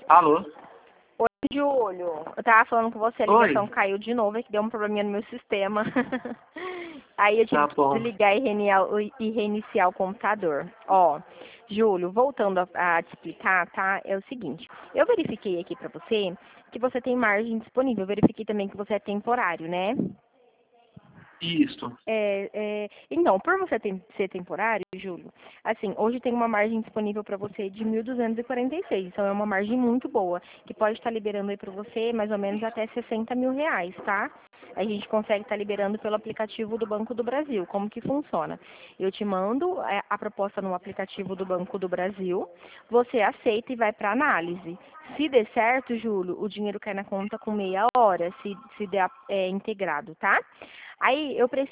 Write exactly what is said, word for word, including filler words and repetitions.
Alô? Oi, Júlio. Eu tava falando com você, a Oi. ligação caiu de novo, é que deu um probleminha no meu sistema. Aí eu tive Tá que bom. desligar e reiniciar, o- e reiniciar o computador. Ó, Júlio, voltando a, a te explicar, tá? É o seguinte, eu verifiquei aqui pra você que você tem margem disponível. Eu verifiquei também que você é temporário, né? Isso. É, é, então, por você tem- ser temporário, Júlio, assim, hoje tem uma margem disponível para você de mil duzentos e quarenta e seis, então é uma margem muito boa, que pode estar liberando aí para você mais ou menos até sessenta mil reais, tá? A gente consegue estar liberando pelo aplicativo do Banco do Brasil. Como que funciona? Eu te mando é, a proposta no aplicativo do Banco do Brasil, você aceita e vai para análise. Se der certo, Júlio, o dinheiro cai na conta com meia hora, se, se der é, integrado, tá? Aí eu preciso